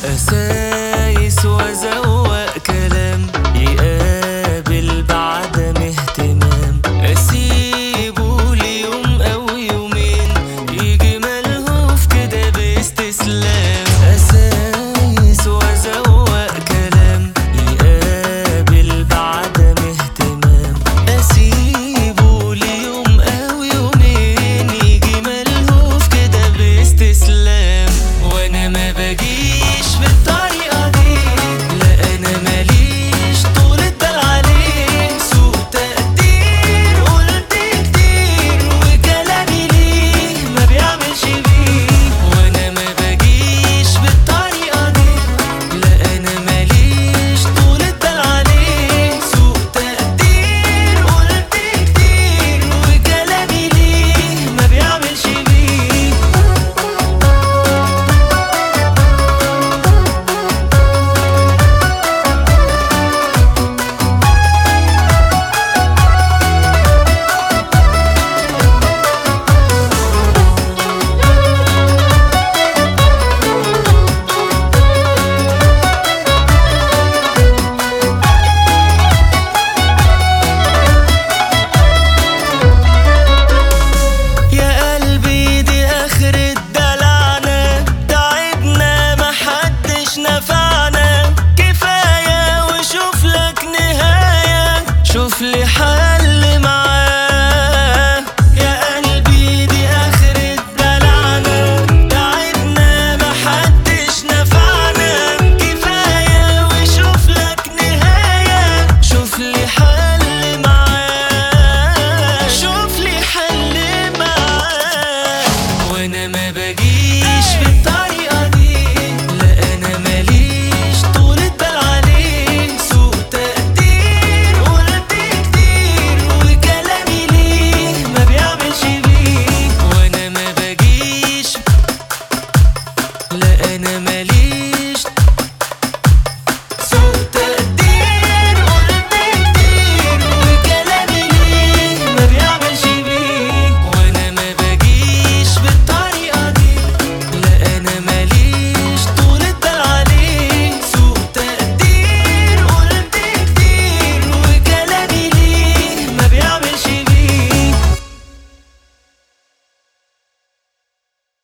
أسايس وأزوق كلام يقابل بعدم اهتمام، أسيبه ليوم أو يومين يجي ملهوف كده باستسلام. أسايس وأزوق كلام يقابل بعدم اهتمام، أسيبه ليوم أو يومين يجي ملهوف كده باستسلام. وأنا ما بجيش بالطريقة